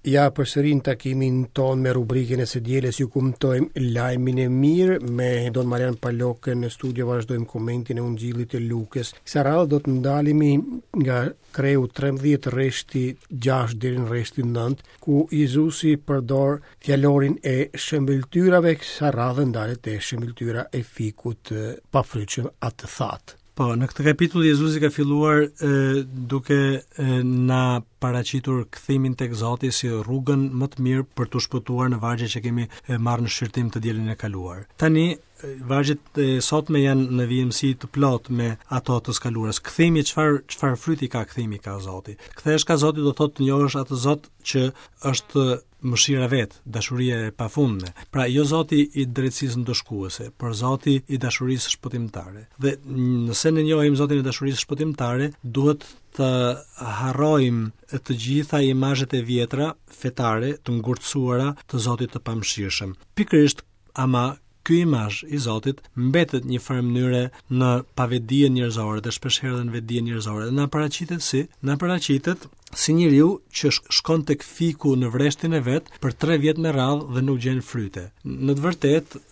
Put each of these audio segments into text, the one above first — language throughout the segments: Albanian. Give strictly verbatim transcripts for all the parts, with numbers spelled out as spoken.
Ja përsërin takimin ton me rubrikën e së dielës, ju kumtojmë lajmin e mirë me Don Marian Palokën në studio. Vazhdojmë komentin e Ungjillit të Lukës. Kësa radhë do të ndalemi nga kreu trembëdhjetë rreshti gjashtë deri në rreshtin nëntë, ku Jezusi përdor fjalorin e shëmbëltyrave. Kësa radhë ndalet e shëmbëltyra e fikut pa fryqëm atë thatë. Po, në këtë kapitull Jezusi ka filluar e, duke e, na paraqitur kthimin tek Zoti si rrugën më të mirë për të shpëtuar në vargje që kemi marrë në shqyrtim të dielën e kaluar. Tani vargjet e sotme janë në vijimësi të plot me ato të skaluarës. Kthimi, çfarë çfarë fryti ka kthimi ka Zoti? Kthehesh ka Zoti do thotë të njohësh atë Zot që është mëshira vet, dashuria e pafundme. Pra jo Zoti i drejtësisë ndëshkuese, por Zoti i dashurisë shpëtimtare. Dhe nëse ne njohim Zotin e dashurisë shpëtimtare, duhet të harrojmë të gjitha imazhet e vjetra fetare të ngurtësuara të Zotit të pamëshirshëm. Pikërisht ama ky imazh i Zotit mbetet një farë mënyre në pavetdije njerëzore dhe shpeshherë edhe në vetdije njerëzore. Dhe na paraqitet si, na paraqitet si njeriu që shkon tek fiku në vreshtin e vet për tre vjet me radhë dhe nuk gjen fryte. Në të vërtetë,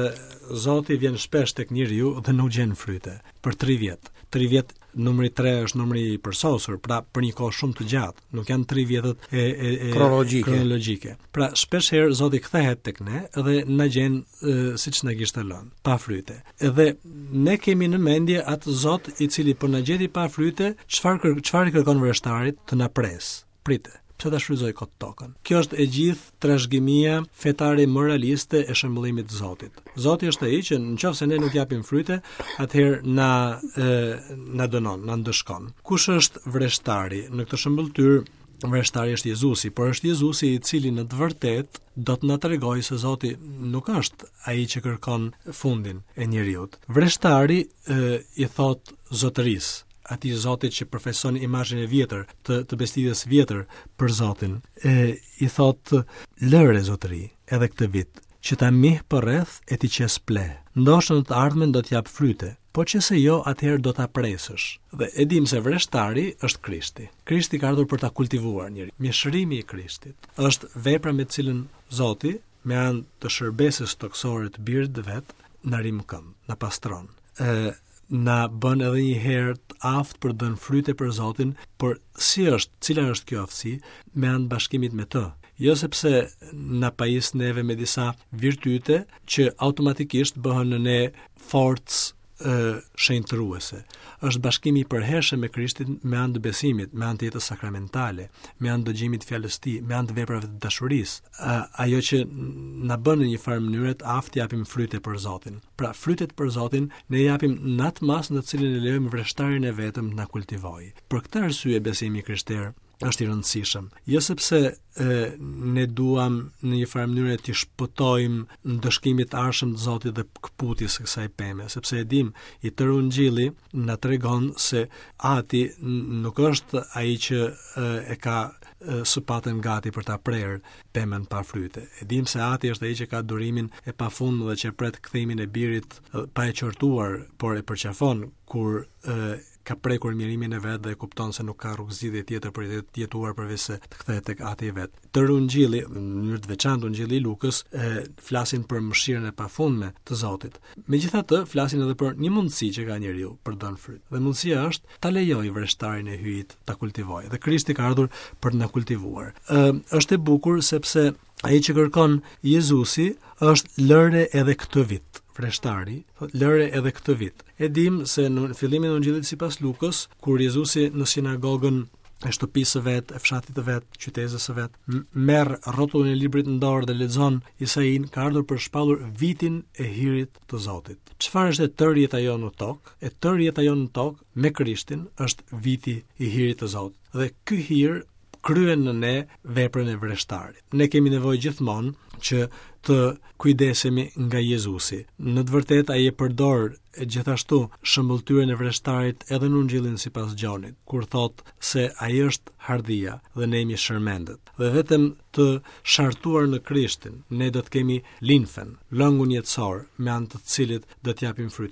Zoti vjen shpesh tek njeriu dhe nuk gjen fryte për tre vjet. tre vjet numri tre është numri i përsosur, pra për një kohë shumë të gjatë, nuk janë tre vjetët e, e, e kronologjike. kronologjike. Pra shpesh herë Zoti kthehet tek ne dhe na gjen siç na kishte lënë, pa fryte. Edhe ne kemi në mendje atë Zot i cili po na gjeti pa fryte, çfarë çfarë kërkon vëreshtarit të na pres. Prite. Pse ta shfryzoj kot tokën. Kjo është e gjithë trashëgimia fetare moraliste e shembullimit të Zotit. Zoti është ai që nëse ne nuk japim fryte, atëherë na e, na dënon, na ndëshkon. Kush është vreshtari? Në këtë shembulltyr vreshtari është Jezusi, por është Jezusi i cili në të vërtetë do të na tregojë se Zoti nuk është ai që kërkon fundin e njeriut. Vreshtari e, i thot zotërisë, atij Zotit që përfaqëson imazhin e vjetër të, të bestidhjes vjetër për Zotin, e, i thot lëre zotëri edhe këtë vit që ta mih për rreth e ti qes ple. Ndoshta në të ardhmen do t'jap fryte, po që se jo atëherë do ta presësh. Dhe e dim se vreshtari është Krishti. Krishti ka ardhur për ta kultivuar njëri. Mjeshtërimi i Krishtit është vepra me të cilën Zoti me anë të shërbesës toksore të birit të vet na rim këmbë, na pastron. Ë na bën edhe një herë të aftë për dën fryte për Zotin, por si është, cila është kjo aftësi? Me anë bashkimit me të. Jo sepse na pajis neve me disa virtyte që automatikisht bëhen në ne forcë shenjtëruese. Është bashkimi i përhershëm me Krishtin me anë të besimit, me anë të jetës sakramentale, me anë të dëgjimit të fjalës së tij, me anë të veprave të dashurisë. Ajo që na bën në një farë mënyrë të aftë japim fryte për Zotin. Pra frytet për Zotin ne japim në atë masë në të cilën e lejojmë vрешtarin e vetëm të na kultivojë. Për këtë arsye besimi krishterë është i rëndësishëm. Jo sepse e, ne duam në një farë mënyrë të shpëtojmë ndëshkimit të arshëm të Zotit dhe kputjes së kësaj peme, sepse e dim i tërë Ungjilli na tregon se Ati nuk është ai që e, e ka e, supatën gati për ta prerë pemën pa fryte. E dim se Ati është ai që ka durimin e pafundëm dhe që pret kthimin e birit pa e qortuar, por e përqafon kur e, ka prekur mirimin e vet dhe e kupton se nuk ka rrugëzidhje tjetër për të jetuar përveç se të kthehet tek Ati i vet. Tërë Ungjilli, në mënyrë të veçantë Ungjilli i Lukës, e, flasin për mëshirën e pafundme të Zotit. Megjithatë, flasin edhe për një mundësi që ka njeriu për të dhënë fryt. Dhe mundësia është ta lejojë vрешtarin e hyjit ta kultivojë. Dhe Krishti ka ardhur për të na kultivuar. Ë, është e bukur sepse ai që kërkon Jezusi është lëre edhe këtë vit. Vreshtari, thot lëre edhe këtë vit. E dim se në fillimin e Ungjillit sipas Lukës, kur Jezusi në sinagogën e shtëpisë së vet, e fshatit të vet, qytetës së vet, merr rrotullin e librit në dorë dhe lexon Isain, ka ardhur për shpallur vitin e hirit të Zotit. Çfarë është e tërë jeta jonë në tokë? E tërë jeta jonë në tokë me Krishtin është viti i hirit të Zotit. Dhe ky hir kryen në ne veprën e vreshtarit. Ne kemi nevojë gjithmonë që të kujdesemi nga Jezusi. Në të vërtetë ai e përdor gjithashtu shëmbulltyrën e vreshtarit edhe në Ungjillin sipas Gjonit, kur thot se ai është hardhia dhe ne jemi shërmendet. Dhe vetëm të shartuar në Krishtin, ne do të kemi linfen, lëngun jetësor, me anë të cilit do të japim fryte.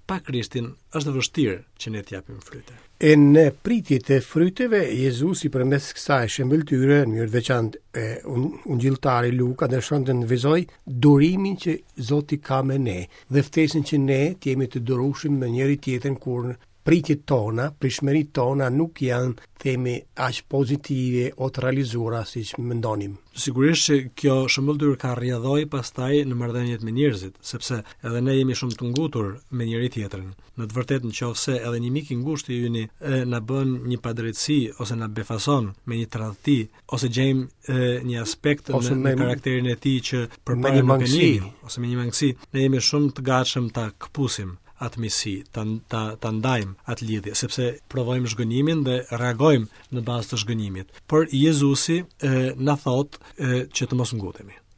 pa Krishtin është vështirë që ne t'japim fryte. E në pritjet e fryteve, Jezusi përmes kësaj shembëltyre, në mënyrë të veçantë, ungjilltari Luka dëshon të nënvizoj durimin që Zoti ka me ne dhe ftesën që ne të jemi të durueshëm me njëri tjetrin kur pritjet tona, prishmërit tona nuk janë, themi, aq pozitive o të realizuara siç mendonim. Sigurisht që kjo shëmbëltyr ka rrjedhoj pastaj në marrëdhëniet me njerëzit, sepse edhe ne jemi shumë të ngutur me njëri tjetrin. Në të vërtetë nëse edhe një mik i ngushtë i yni na bën një padrejtësi ose na befason me një tradhti ose gjejmë një aspekt në, në karakterin e tij që përpara nuk e njeh ose me një mangësi, ne jemi shumë të gatshëm ta kpusim atë misi, ta, ta, ta ndajmë atë lidhje, sepse provojmë zhgënjimin dhe reagojmë në bazë të zhgënjimit. Por Jezusi e, na thot e, që të mos ngutemi.